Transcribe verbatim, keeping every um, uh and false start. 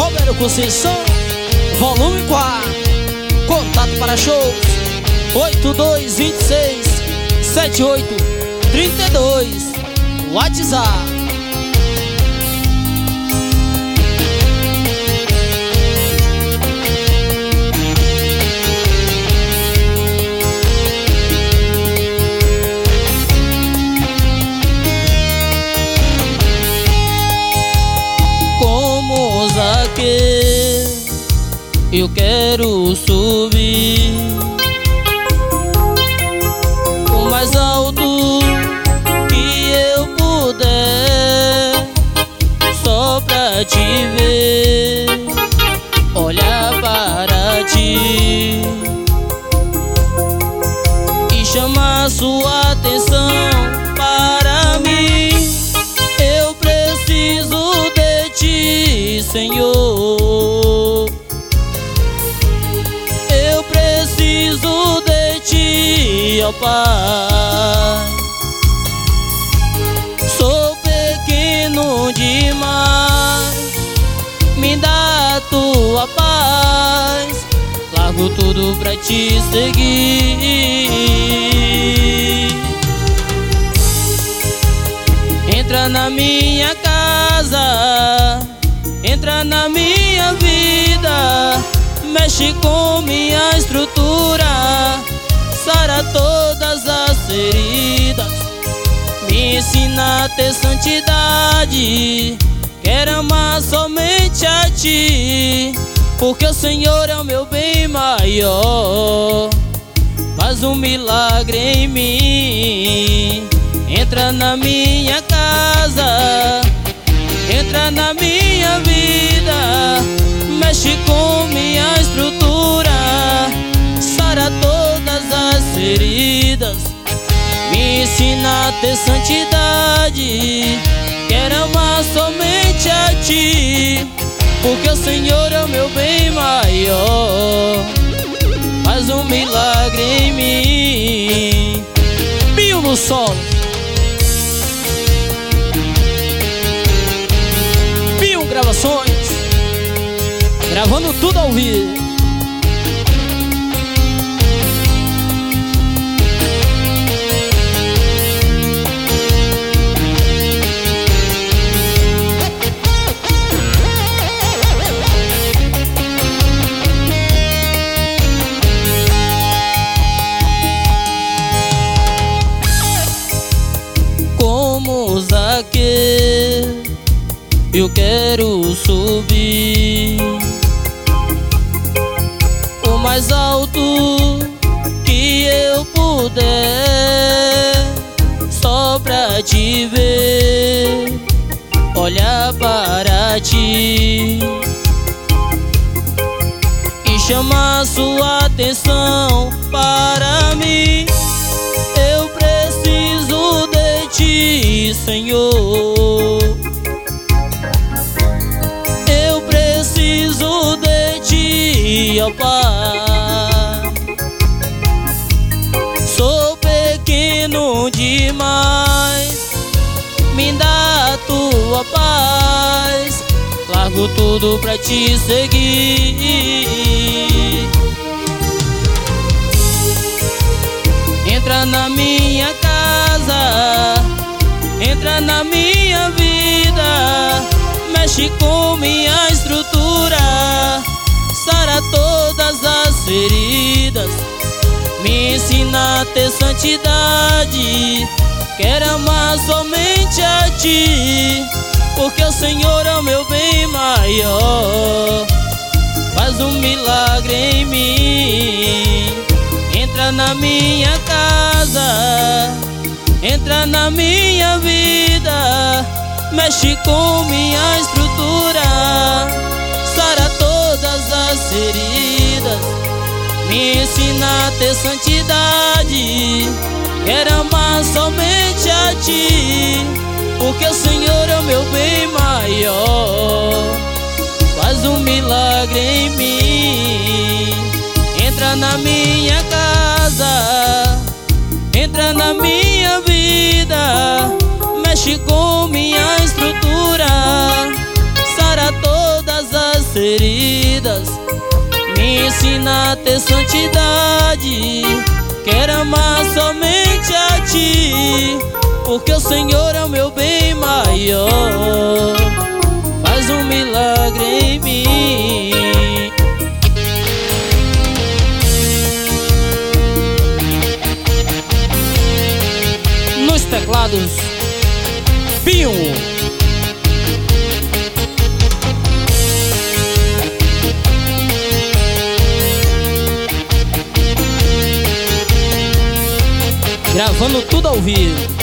Romero Conceição, volume quatro. Contato para shows oito dois dois seis sete oito três dois. WhatsApp. Como Zaqueu, eu quero subir o mais alto que eu puder, só pra te ver, olhar para ti e chamar sua atenção para mim. Eu preciso de ti, Senhor. Eu preciso de ti, ó Pai. Sou pequeno demais, me dá a tua paz. Largo tudo pra te seguir. Entra na minha casa, entra na minha vida, mexe com minha estrutura, sara todas as feridas, me ensina a ter santidade. Quero amar somente a ti, porque o Senhor é o meu bem maior. Faz um milagre em mim. Entra na minha casa, entra na minha vida, mexe com minha estrutura, sara todas as feridas, me ensina a ter santidade. Quero amar somente a ti, porque o Senhor é o meu bem maior. Faz um milagre em mim. Pio no solo, Pio Gravações, gravando tudo ao vivo. Como Zaqueu, eu quero subir o mais alto que eu puder, só pra te ver, olhar para ti e chamar sua atenção para mim. Eu preciso de ti, Senhor. Eu preciso de ti, ó Pai. Sou pequeno demais, me dá a tua paz. Largo tudo pra te seguir. Entra na minha casa, entra na minha vida, mexe com minha estrutura, sara todas as feridas, me ensina a ter santidade. Quero amar somente a ti, porque o Senhor é o meu bem maior. Faz um milagre em mim. Entra na minha casa, entra na minha vida, mexe com minha estrutura, sara todas as feridas, me ensina a ter santidade. Quero amar somente a ti, porque o Senhor é o meu bem maior. Faz um milagre em mim. Entra na minha casa, entra na minha vida, mexe com minha estrutura, sara todas as feridas, me ensina a ter santidade. Quero amar somente a Ti, porque o Senhor é o meu bem maior. Faz um milagre em mim. Nos teclados, Binho. Gravando tudo ao vivo.